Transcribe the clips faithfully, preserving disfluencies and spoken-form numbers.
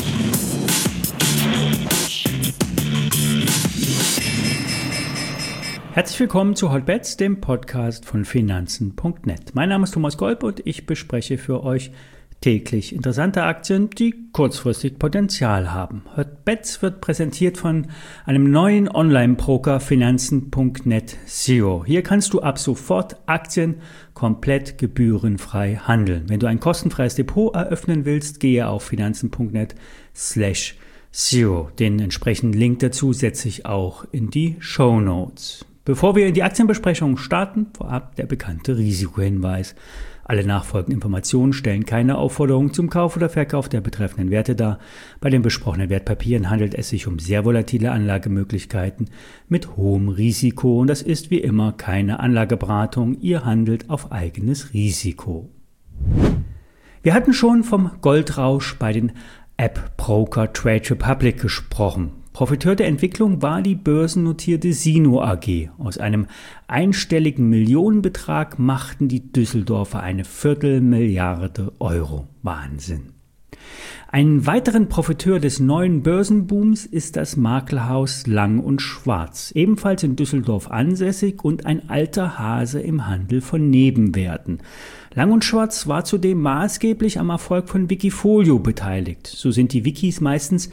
Herzlich willkommen zu Hotbets, dem Podcast von Finanzen Punkt net. Mein Name ist Thomas Kolb und ich bespreche für euch täglich interessante Aktien, die kurzfristig Potenzial haben. Hotbets wird präsentiert von einem neuen Online-Broker Finanzen Punkt net Zero. Hier kannst du ab sofort Aktien komplett gebührenfrei handeln. Wenn du ein kostenfreies Depot eröffnen willst, gehe auf finanzen Punkt net slash zero. Den entsprechenden Link dazu setze ich auch in die Shownotes. Bevor wir in die Aktienbesprechung starten, vorab der bekannte Risikohinweis. Alle nachfolgenden Informationen stellen keine Aufforderung zum Kauf oder Verkauf der betreffenden Werte dar. Bei den besprochenen Wertpapieren handelt es sich um sehr volatile Anlagemöglichkeiten mit hohem Risiko und das ist wie immer keine Anlageberatung. Ihr handelt auf eigenes Risiko. Wir hatten schon vom Goldrausch bei den App-Broker Trade Republic gesprochen. Profiteur der Entwicklung war die börsennotierte Sino A G. Aus einem einstelligen Millionenbetrag machten die Düsseldorfer eine Viertelmilliarde Euro. Wahnsinn. Ein weiteren Profiteur des neuen Börsenbooms ist das Maklerhaus Lang und Schwarz, ebenfalls in Düsseldorf ansässig und ein alter Hase im Handel von Nebenwerten. Lang und Schwarz war zudem maßgeblich am Erfolg von Wikifolio beteiligt. So sind die Wikis meistens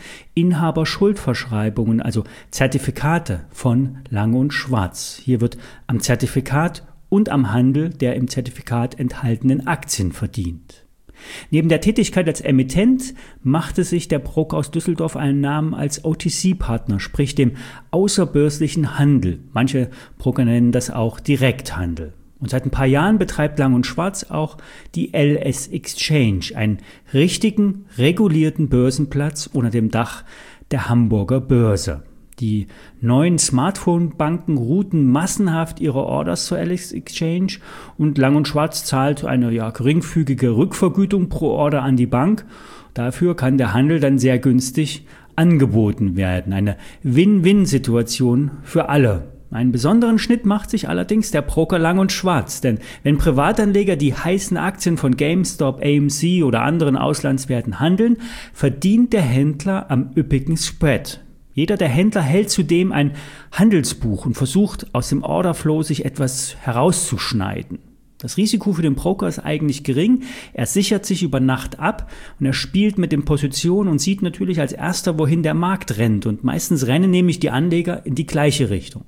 Inhaberschuldverschreibungen, also Zertifikate von Lang und Schwarz. Hier wird am Zertifikat und am Handel der im Zertifikat enthaltenen Aktien verdient. Neben der Tätigkeit als Emittent machte sich der Broker aus Düsseldorf einen Namen als O T C-Partner, sprich dem außerbörslichen Handel. Manche Broker nennen das auch Direkthandel. Und seit ein paar Jahren betreibt Lang und Schwarz auch die L S Exchange, einen richtigen, regulierten Börsenplatz unter dem Dach der Hamburger Börse. Die neuen Smartphone-Banken routen massenhaft ihre Orders zur L S Exchange und Lang und Schwarz zahlt eine ja, geringfügige Rückvergütung pro Order an die Bank. Dafür kann der Handel dann sehr günstig angeboten werden. Eine Win-Win-Situation für alle. Einen besonderen Schnitt macht sich allerdings der Broker Lang und Schwarz, denn wenn Privatanleger die heißen Aktien von GameStop, A M C oder anderen Auslandswerten handeln, verdient der Händler am üppigen Spread. Jeder der Händler hält zudem ein Handelsbuch und versucht aus dem Orderflow sich etwas herauszuschneiden. Das Risiko für den Broker ist eigentlich gering, er sichert sich über Nacht ab und er spielt mit den Positionen und sieht natürlich als erster, wohin der Markt rennt und meistens rennen nämlich die Anleger in die gleiche Richtung.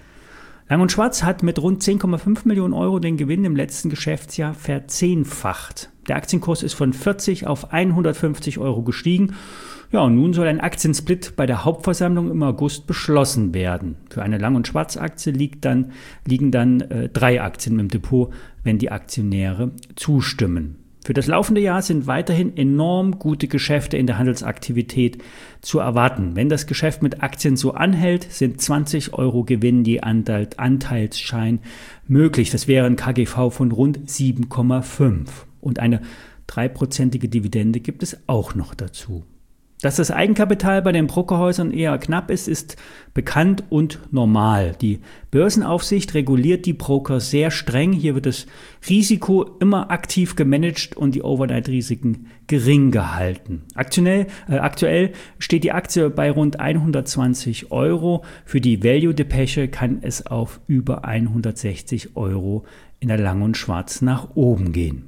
Lang und Schwarz hat mit rund zehn Komma fünf Millionen Euro den Gewinn im letzten Geschäftsjahr verzehnfacht. Der Aktienkurs ist von vierzig auf hundertfünfzig Euro gestiegen. Ja, und nun soll ein Aktiensplit bei der Hauptversammlung im August beschlossen werden. Für eine Lang und Schwarz Aktie liegt dann, liegen dann äh, drei Aktien im Depot, wenn die Aktionäre zustimmen. Für das laufende Jahr sind weiterhin enorm gute Geschäfte in der Handelsaktivität zu erwarten. Wenn das Geschäft mit Aktien so anhält, sind zwanzig Euro Gewinn je Anteilsschein möglich. Das wäre ein K G V von rund sieben Komma fünf. Und eine dreiprozentige Dividende gibt es auch noch dazu. Dass das Eigenkapital bei den Brokerhäusern eher knapp ist, ist bekannt und normal. Die Börsenaufsicht reguliert die Broker sehr streng. Hier wird das Risiko immer aktiv gemanagt und die Overnight-Risiken gering gehalten. Aktuell, äh, aktuell steht die Aktie bei rund hundertzwanzig Euro. Für die Value-Depeche kann es auf über hundertsechzig Euro in der Lang und Schwarz nach oben gehen.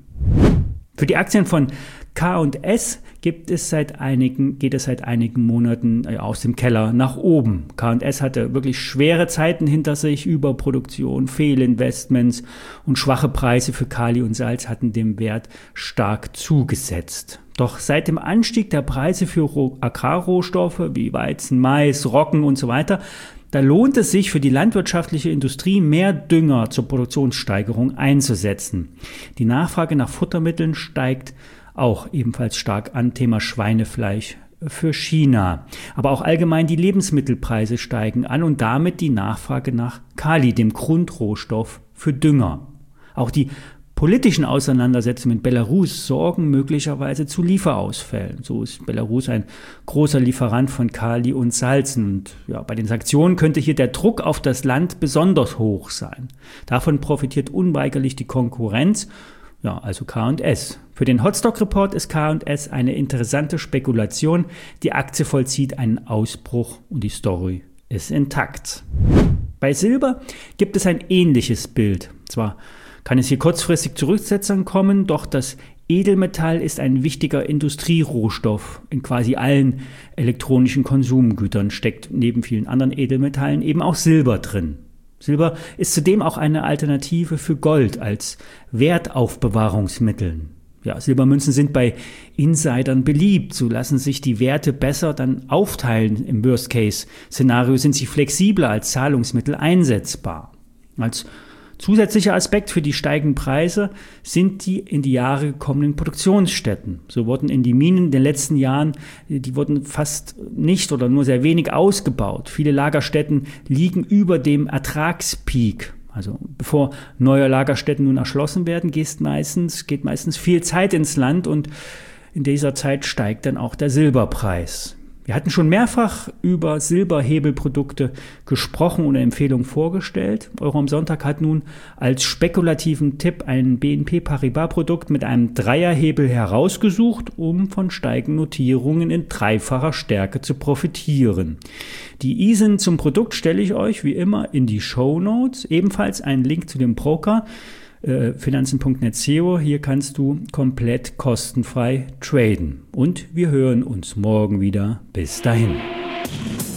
Für die Aktien von K und S gibt es seit einigen, geht es seit einigen Monaten aus dem Keller nach oben. K und S hatte wirklich schwere Zeiten hinter sich, Überproduktion, Fehlinvestments und schwache Preise für Kali und Salz hatten dem Wert stark zugesetzt. Doch seit dem Anstieg der Preise für Agrarrohstoffe wie Weizen, Mais, Roggen und so weiter, da lohnt es sich für die landwirtschaftliche Industrie, mehr Dünger zur Produktionssteigerung einzusetzen. Die Nachfrage nach Futtermitteln steigt auch ebenfalls stark an, Thema Schweinefleisch für China. Aber auch allgemein die Lebensmittelpreise steigen an und damit die Nachfrage nach Kali, dem Grundrohstoff für Dünger. Auch die politischen Auseinandersetzungen mit Belarus sorgen möglicherweise zu Lieferausfällen. So ist Belarus ein großer Lieferant von Kali und Salzen. Und ja, bei den Sanktionen könnte hier der Druck auf das Land besonders hoch sein. Davon profitiert unweigerlich die Konkurrenz. Ja, also K und S. Für den Hotstock Report ist K und S eine interessante Spekulation. Die Aktie vollzieht einen Ausbruch und die Story ist intakt. Bei Silber gibt es ein ähnliches Bild. Zwar kann es hier kurzfristig zu Rücksetzern kommen, doch das Edelmetall ist ein wichtiger Industrierohstoff. In quasi allen elektronischen Konsumgütern steckt neben vielen anderen Edelmetallen eben auch Silber drin. Silber ist zudem auch eine Alternative für Gold als Wertaufbewahrungsmittel. Ja, Silbermünzen sind bei Insidern beliebt. So lassen sich die Werte besser dann aufteilen. Im Worst-Case-Szenario sind sie flexibler als Zahlungsmittel einsetzbar. Als zusätzlicher Aspekt für die steigenden Preise sind die in die Jahre gekommenen Produktionsstätten. So wurden in die Minen in den letzten Jahren, die wurden fast nicht oder nur sehr wenig ausgebaut. Viele Lagerstätten liegen über dem Ertragspeak. Also bevor neue Lagerstätten nun erschlossen werden, geht meistens, geht meistens viel Zeit ins Land und in dieser Zeit steigt dann auch der Silberpreis. Wir hatten schon mehrfach über Silberhebelprodukte gesprochen und Empfehlungen vorgestellt. Euro am Sonntag hat nun als spekulativen Tipp ein B N P Paribas-Produkt mit einem Dreierhebel herausgesucht, um von steigenden Notierungen in dreifacher Stärke zu profitieren. Die I S I N zum Produkt stelle ich euch wie immer in die Shownotes. Ebenfalls einen Link zu dem Broker. Finanzen Punkt net S E O. Hier kannst du komplett kostenfrei traden. Und wir hören uns morgen wieder. Bis dahin.